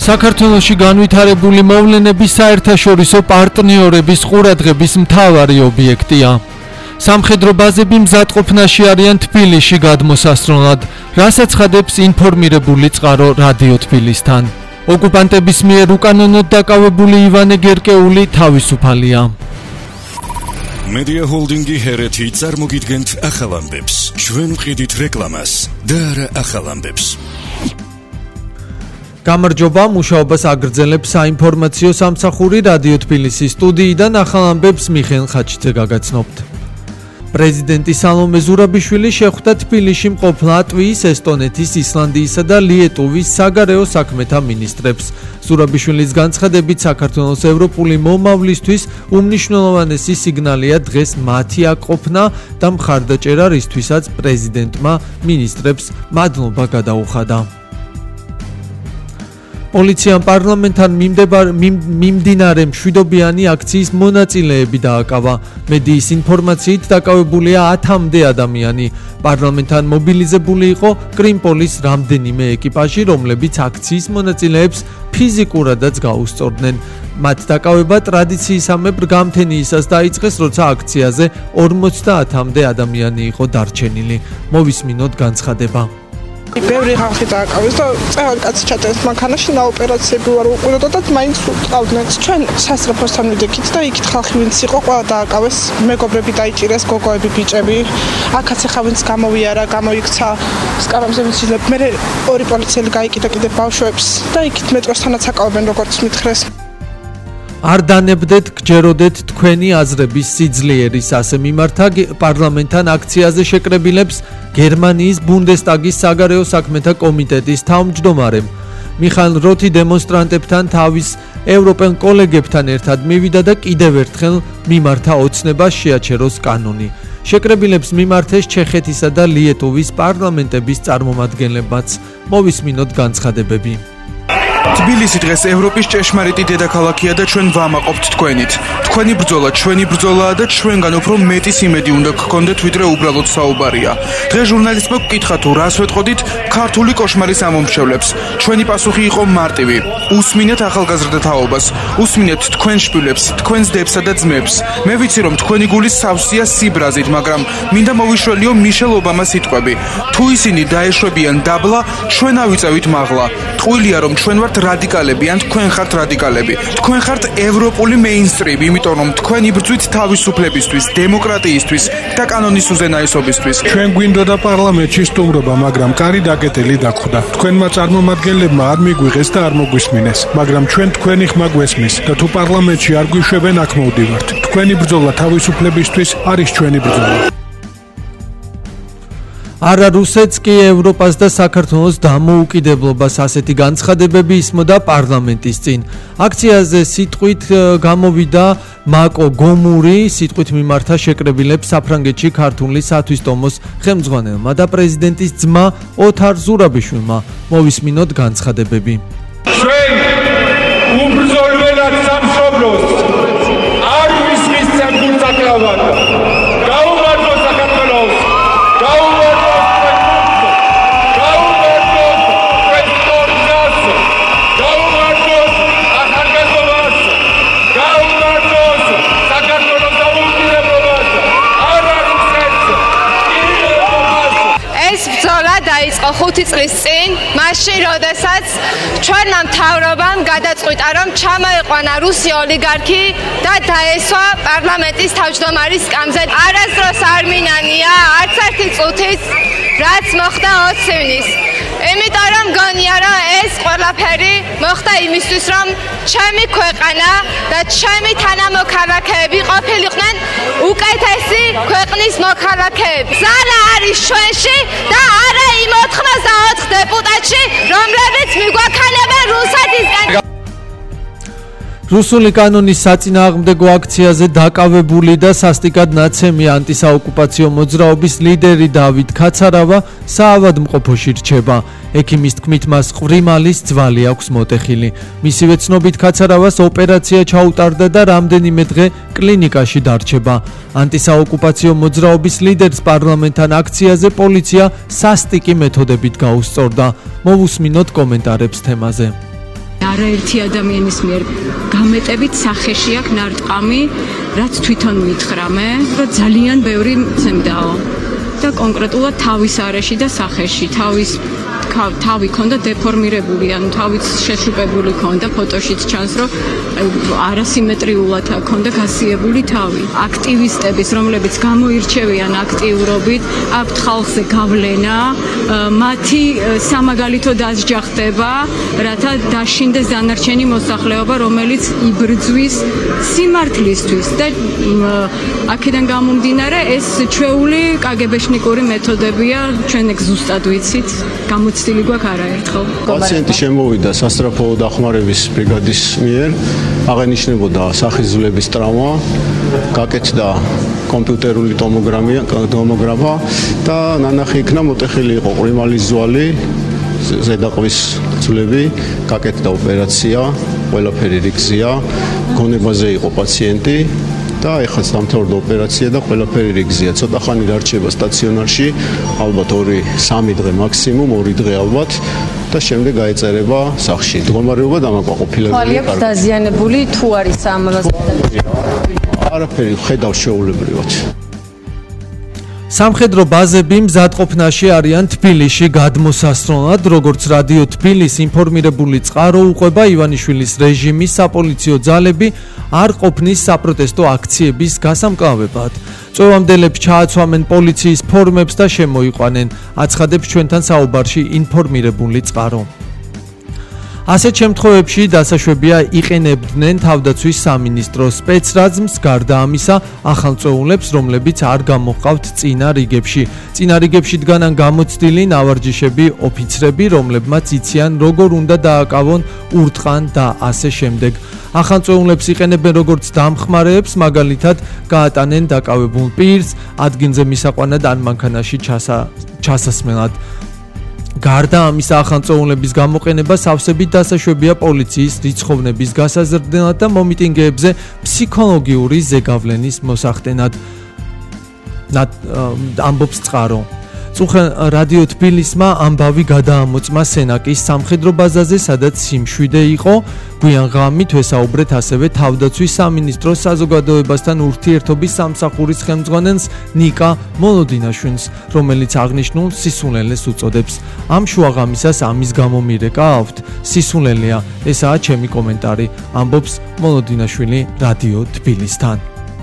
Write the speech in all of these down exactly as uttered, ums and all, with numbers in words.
საქართველოში განვითარებული მოვლენების საერთაშორისო პარტნიორების ყურადღების მთავარი ობიექტია. სამხედრო ბაზები მზადყოფნაში არიან თბილისში გადმოსასროლად, რასაც ხადებს ინფორმირებული წყარო რადიო თბილისთან. ოკუპანტების მიერ უკანონოდ დაკავებული ივანე გერკეული თავისუფალია. Media Holdingi ჰერეთი წარმოგიდგენთ ახალ ამბებს. ჩვენ ვყიდით რეკლამას და არა ახალ ამბებს. გამარჯობა, მუშაობას აგრძელებს საინფორმაციო სამსახური რადიო თბილისის სტუდიიდან ახალ ამბებს მიხეილ ხაჩიძე გაგაცნობთ. პრეზიდენტი სალომე ზურაბიშვილი შეხვდა თბილისში მყოფ ლატვიის, ესტონეთის, ისლანდიისა და ლიეტუვის საგარეო საქმეთა მინისტრებს. ზურაბიშვილის განცხადებით, საქართველოს ევროპული მომავლისთვის უმნიშვნელოვანესი სიგნალია დღეს მათი აკყოფნა და მხარდაჭერა, რისთვისაც პრეზიდენტმა მინისტრებს მადლობა გადაუხადა. პოლიციამ პარლამენტთან მიმდინარე მშვიდობიანი აქციის მონაწილეები დააკავა. მედიის ინფორმაციით დაკავებულია ათამდე ადამიანი. პარლამენტთან მობილიზებული იყო კრიმპოლის რამდენიმე ეკიპაჟი, რომლებიც აქციის მონაწილეებს ფიზიკურადაც გაუსწორდნენ. მათ დაკავება ტრადიციისამებრ გამთენიისას დაიწყეს, როცა აქციაზე ორმოცდაათამდე ადამიანი იყო დარჩენილი. მოვისმინოთ განცხადება. ბევრი ხალხი დააკავეს და წევალ კაცი ჩაწერეს მანქანაში და ოპერაციები ვარ უყურებდა და მაინც უწყავდნენ. ჩვენ სასწრაფოსთან ვიდექით და იქით ხალხი ვინც იყო ყველა დააკავეს, მეგობრები დაიჭირეს, გოგოები, ბიჭები. აქაც ახლა ვინც გამოვიარა, გამოიქცა სკამებზე ვიცილებ. მე ორი პოლიციელი გაიკიდა კიდე ბავშვებს და იქით მეტროსთანაც აკავებენ როგორც მითხრეს. არ დანებდეთ, გჯეროდეთ თქვენი აზრების სიძლიერის, ასე მიმართა პარლამენტთან აქციაზე შეკრებილებს გერმანიის ბუნდესტაგის საგარეო საქმეთა კომიტეტის თავმჯდომარემ. მიხაილ როთი დემონსტრანტებთან თავის ევროპელ კოლეგებთან ერთად მივიდა და კიდევ ერთხელ მიმართა ოცნებას შეაჩეროს კანონი. შეკრებილებს მიმართეს ჩეხეთისა და ლიეტუვის პარლამენტების წარმომადგენლებმაც. მოვისმინოთ განცხადებები. თბილისი დღეს ევროპის ჭეშმარიტი დედაქალაქია და ჩვენ ვამაყობთ თქვენით. თქვენი ბრძოლა ჩვენი ბრძოლაა და ჩვენგან უფრო მეტის იმედი უნდა გქონდეთ, ვიდრე უბრალოდ საუბარია. დღეს ჟურნალისტმა გკითხა თუ რას ვეტყოდით ქართული კოშმარის ამომრჩევლებს. ჩვენი პასუხი იყო მარტივი. უსმინეთ ახალგაზრდა თაობას, უსმინეთ თქვენ შვილებს, თქვენს დებსა და ძმებს. მე ვიცი რომ თქვენი გული სავსეა სიბრაზით, მაგრამ მინდა მოვიშველიო მიშელ ობამას სიტყვები. თუ ისინი დაეშვებიან დაბლა, ჩვენ ავიწევით მაღლა. ტყუილია რომ ჩვენ ვართ რადიკალები, ან თქვენ ხართ რადიკალები. თქვენ ხართ ევროპული მეინსტრიმი, იმიტომ რომ თქვენ იბრძვით თავისუფლებისთვის, დემოკრატიისთვის და კანონის უზენაესობისთვის. ჩვენ გვინდოდა პარლამენტში სტუმრობა, მაგრამ კარი დაკეტილი დახვდა. თქვენმა წარმომადგენლებმა არ მიგვიღეს და არ მოგვისმინეს, მაგრამ ჩვენ თქვენი ხმა გვესმის და თუ პარლამენტში არ გვიშვებენ, აქ მოვდივართ. თქვენი ბრძოლა თავისუფლებისთვის არის ჩვენი ბრძოლა. არა რუსეთს კი ევროპას და საქართველოს დამოუკიდებლობას, ასეთი განცხადებები ისმოდა პარლამენტის წინ. აქციაზე სიტყვით გამოვიდა მაკო გომური, სიტყვით მიმართა შეკრებილებს საფრანგეთში ქართული სათვისტომოს ხელმძღვანელმა და პრეზიდენტის ძმა ოთარ ზურაბიშვილმა. მოვისმინოთ განცხადებები. ჩვენ უბრძოლველად სამშობლოს არ ვისმის ცერგულ წაკლავად. გაუმართლოს საქართველოს, გაუმართლოს დაიწყო ხუთი წლის წინ, მაშინ როდესაც ჩვენმა მთავრობამ გადაწყვიტა, რომ ჩამოიყვანა რუსი ოლიგარქი და დაესვა პარლამენტის თავმჯდომარის სკამზე. არასდროს არ მინანია არც ერთი წუთიც, რაც მოხდა ოცი ივნის. იმიტომ რომ გონია, რომ ეს ყველაფერი მოხდა იმისთვის, რომ ჩემი ქვეყანა და ჩემი თანამოქალაქეები ყოფილიყვნენ უკეთესი ქვეყნის მოქალაქეები. ზარა არის ჩვენში და არა იმ ოთხმოცდაოთხ დეპუტატში, რომლებიც მიგვაქანებენ რუსეთისგან. რუსული კანონის საწინააღმდეგო აქციაზე დაკავებული და სასტიკად ნაცემი ანტისაოკუპაციო მოძრაობის ლიდერი დავით ქაცარავა საავადმყოფოში რჩება. ექიმის თქმით, მას ყვრიმალის ძვალი აქვს მოტეხილი. მისივე ცნობით ქაცარავას ოპერაცია ჩაუტარდა და რამდენიმე დღე კლინიკაში დარჩება. ანტისაოკუპაციო მოძრაობის ლიდერს პარლამენტთან აქციაზე პოლიცია სასტიკი მეთოდებით გაუსწორდა. მოვუსმინოთ კომენტარებს თემაზე. არაერთი ადამიანის მიერ გამეტებით სახეში აქვს ნარტყამი, რაც თვითონ მითხრამე, რომ ძალიან ბევრი მცემდაო. და კონკრეტულად თავის არეში და სახეში, თავის თავი ქონდა დეფორმირებული, ანუ თავიც შეშუპებული ქონდა, ფოტოშიც ჩანს, რომ არასიმეტრიულად ქონდა გასიებული თავი. აქტივისტების, რომლებიც გამოირჩევიან აქტიურობით, აქვთ ხალხზე გავლენა, მათი სამაგალითო დასჯა ხდება, რათა დაშინდეს დანარჩენი მოსახლეობა, რომელიც იბრძვის სიმართლისთვის და აქედან გამომდინარე ეს ჩვეული კაგებეშნიკური მეთოდებია, ჩვენ ეგ ზუსტად ვიცით, გამოცდილი გვაქვს არაერთხელ. პაციენტი შემოვიდა სასწრაფო დახმარების ბრიგადის მიერ, აღენიშნებოდა სახისძვლების ტრავმა, გაკეთდა კომპიუტერული ტომოგრამია, ტომოგრაფა და ნანახი იქნა მოტეხილი იყო ყრიმალის ზვალი, ზედაყვის ძვლები, გაკეთდა ოპერაცია, ყველაფერი რიგზია, გონებაზე იყო პაციენტი. და ეხლა დამთავრდა ოპერაცია და ყველაფერი რიგზია. ცოტა ხანი დარჩება სტაციონარში, ალბათ ორი სამი დღე მაქსიმუმ, ორი დღე ალბათ და შემდეგ გაეწერება სახლში. მდგომარეობა დამაკმაყოფილებულია. თვალი აქვს დაზიანებული თუ არის ამას? არაფერი ხედავ შეუულებრივად. სამხედრო ბაზები მზადყოფნაში არიან თბილისში გადმოსასროლად, როგორც რადიო თბილისს ინფორმირებული წყარო უყვება ივანიშვილის რეჟიმის საპოლიციო ძალები არ ყოფნის საპროტესტო აქციების გასამკლავებად. წვევამდელებს ჩააცვამენ პოლიციის ფორმებს და შემოიყვანენ, აცხადებს ჩვენთან საუბარში ინფორმირებული წყარო. ასეთ შემთხვევებში დასაშვებია იყენებდნენ თავდაცვის სამინისტროს სპეცრაზმს, გარდა ამისა ახალწეულებს, რომლებიც არ გამოჰყავთ წინა რიგებში. წინა რიგებში დგანან გამოცდილი ნავარჯიშები ოფიცრები, რომლებმაც იციან როგორ უნდა დააკავონ ურტყან და ასე შემდეგ. ახალწეულებს იყენებენ როგორც დამხმარეებს, მაგალითად გაატანენ დაკავებულ პირს, ადგილზე მისაყვანად ან მანქანაში ჩასასმელად. გარდა ამისა ახალწეულების გამოყენება სავსებით დასაშვებია პოლიციის რიცხოვნების გასაზრდელად და მომიტინგეებზე ფსიქოლოგიური ზეგავლენის მოსახდენად. ამბობს წყარო. წუხენ რადიო თბილისმა ამბავი გადაამოწმა სენაკის სამხედრო ბაზაზე, სადაც სიმშვიდე იყო. გვიან ღამით ვესაუბრეთ ასევე თავდაცვის სამინისტროს საზოგადოებასთან ურთიერთობის სამსახურის ხელმძღვანელს ნიკა მოლოდინაშვილს, რომელიც აღნიშნულ სისულელეს უწოდებს. ამ შუაღამისას ამის გამო მირეკა აქვთ. სისულელეა, ესაა ჩემი კომენტარი, ამბობს მოლოდინაშვილი რადიო თბილისთან.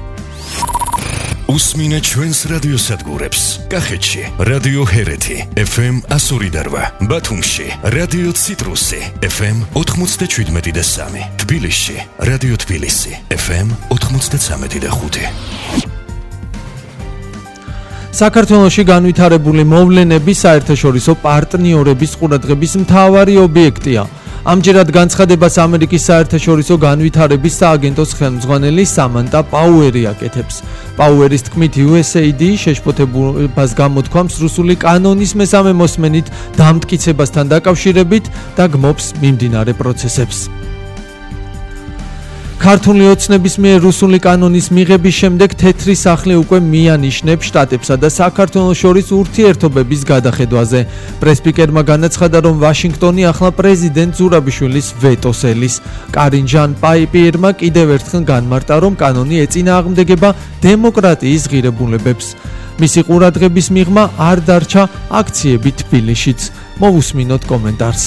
უსმინე ჩვენს რადიოსადგურებს. კახეთში რადიო ჰერეთი ეფ ემ ასორი და რვა, ბათუმში რადიო ციტრუსი ეფ ემ ოთხმოცდაშვიდმეტი და სამი, თბილისში რადიო თბილისი ეფ ემ ოთხმოცდაცამეტი და ხუთი. საქართველოში განვითარებული მოვლენები საერთაშორისო პარტნიორების ყურადღების მთავარი ობიექტია. ამჯერად განცხადებას ამერიკის საერთაშორისო განვითარების სააგენტოს ხელმძღვანელი სამანტა პაუერი აკეთებს. პაუერის თქმით, იუ ეს ეი დი შეშფოთებას გამოთქვამს რუსული კანონის მესამე მოსმენით დამტკიცებასთან დაკავშირებით და გმობს მიმდინარე პროცესებს. ქართული ოცნების მიერ რუსული კანონის მიღების შემდეგ თეთრი სახლი უკვე მიანიშნებს შტატებსა და საქართველოს შორის ურთიერთობების გადახედვაზე. პრესპიკერმა განაცხადა, რომ ვაშინგტონი ახლა პრეზიდენტ ზურაბიშვილის ვეტოს ელის. კარინ ჟან პაიპიერმა კიდევ ერთხელ განმარტა, რომ კანონი ეწინააღმდეგება დემოკრატიის ღირებულებებს. მისი ყურადღების მიღმა არ დარჩა აქციები თბილისშიც. მოვუსმინოთ კომენტარს.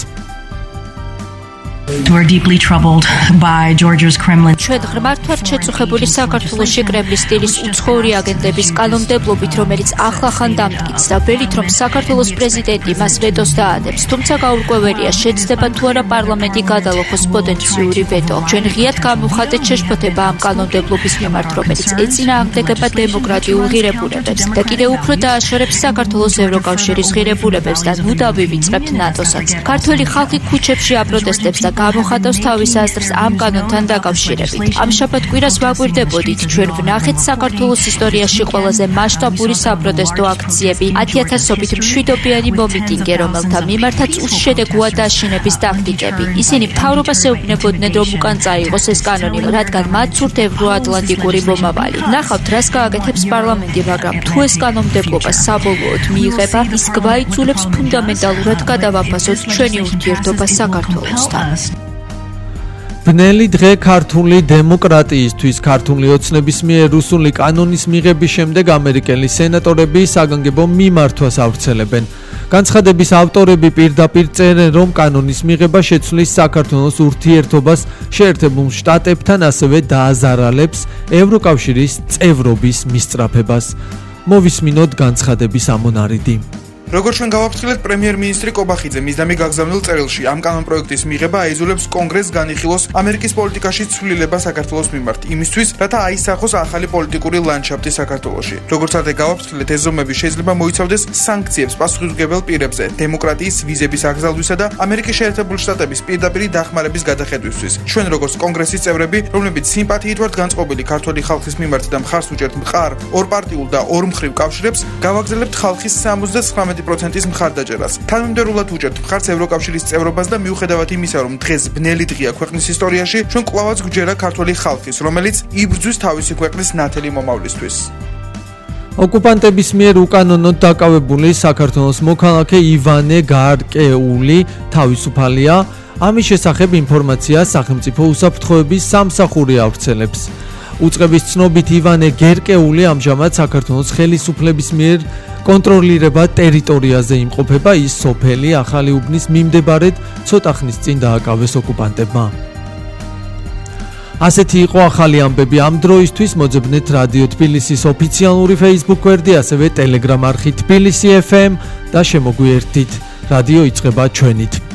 We're deeply troubled by Georgia's Kremlin. ჩვენ ღრმართვართ შეწუხებული საქართველოში კრემლის სტილის უცხოური აგენტების კანონმდებლობით, რომელიც ახლახან დამტკიცდა, ველით რომ საქართველოს პრეზიდენტი მას ვეტოს დაადებს, თუმცა გაურკვეველია, შეცდება თუ არა პარლამენტი გადალოხოს პოტენციური ვეტო. ჩვენ ღიად გამოვხატეთ შეშფოთება ამ კანონმდებლობის მიმართ, რომელიც ეწინააღმდეგება დემოკრატიულ ღირებულებებს და კიდევ უფრო დააშორებს საქართველოს ევროკავშირის ღირებულებებს და ნუ დავივიწყებთ ნატოსაც. ქართველი ხალხი ქუჩებში აპროტესტებს და გამოხატავს თავის აზრს ამ კანონთან დაკავშირებით. ამ შაბათ-კვირას ვაკვირდებოდით, ჩვენ ვნახეთ საქართველოს ისტორიაში ყველაზე მასშტაბური საპროტესტო აქციები, ათი ათასობით მშვიდობიანი მომიტინგე, რომელთა მიმართაც უშედეგოა დაშინების ტაქტიკები. ისინი მთავრობას ეუბნებოდნენ, რომ უკან წაიღოს ეს კანონი, რადგან მათ სურთ ევროატლანტიკური მომავალი. ნახავთ, რას გააკეთებს პარლამენტი, მაგრამ თუ ეს კანონმდებლობა საბოლოოდ მიიღება, ის გვაიძულებს ფუნდამენტალურად გადავაფასოთ ჩვენი ურთიერთობა საქართველოსთან. ბნელი დღე ქართული დემოკრატიისთვის. ქართული ოცნების მიერ რუსული კანონის მიღების შემდეგ ამერიკელი სენატორები საგანგებო მიმართვას ავრცელებენ. განცხადების ავტორები პირდაპირ წერენ, რომ კანონის მიღება შეცვლის საქართველოს ურთიერთობას შეერთებულ შტატებთან, ასევე დააზარალებს ევროკავშირის წევრობის მისწრაფებას. მოვისმინოთ განცხადების ამონარიდი. როგორც ჩვენ გავაფრთხილეთ, პრემიერ-მინისტრი კობახიძე მისდამი გაგზავნილ წერილში ამ კანონპროექტის მიღება აიძულებს კონგრესს განიხილოს ამერიკის პოლიტიკაში ცვლილება საქართველოს მიმართ, იმისთვის, რათა აისახოს ახალი პოლიტიკური ლანდშაფტი საქართველოში. როგორც ადრე გავაფრთხილეთ, ეს ზომები შეიძლება მოიცავდეს სანქციებს პასუხისმგებელ პირებზე, დემოკრატიის ვიზების აკრძალვისა და ამერიკის შეერთებული შტატების პირდაპირი დახმარების გადახედვისთვის. ჩვენ როგორც კონგრესის წევრები, რომლებიც სიმპათიით ვართ განწყობილი ქართული ხალხის მიმართ და მხარს უჭერთ მყარ, ორპარტიულ და ორმხრივ კავშირებს, გავაგრძელებთ ხალხის სამოცდათვრამეტი პროცენტის მხარდაჭერას. თანმიმდევრულად უჭერთ მხარს ევროკავშირის წევრობას და მიუხედავად იმისა, რომ დღეს ბნელი დღეა ქვეყნის ისტორიაში, ჩვენ კვლავაც გვჯერა ქართული ხალხის, რომელიც იბრძვის თავისი ქვეყნის ნათელი მომავლისთვის. ოკუპანტების მიერ უკანონოდ დაკავებული საქართველოს მოქალაქე ივანე გარკეული თავისუფალია. ამის შესახებ ინფორმაცია სახელმწიფო უსაფრთხოების სამსახური ავრცელებს. უწყების ცნობით ივანე გერკეული ამჟამად საქართველოს ხელისუფლების მიერ კონტროლირება ტერიტორიაზე იმყოფება, ის სოფელი ახალი უბნის მიმდებარედ ცოტა ხნის წინ დააკავეს ოკუპანტებმა. ასეთი იყო ახალი ამბები ამ დროისთვის. მოძებნეთ რადიო თბილისის ოფიციალური Facebook გვერდი, ასევე Telegram არხი თბილისი ეფ ემ და შემოგვიერთდით. რადიო იწყება ჩვენით.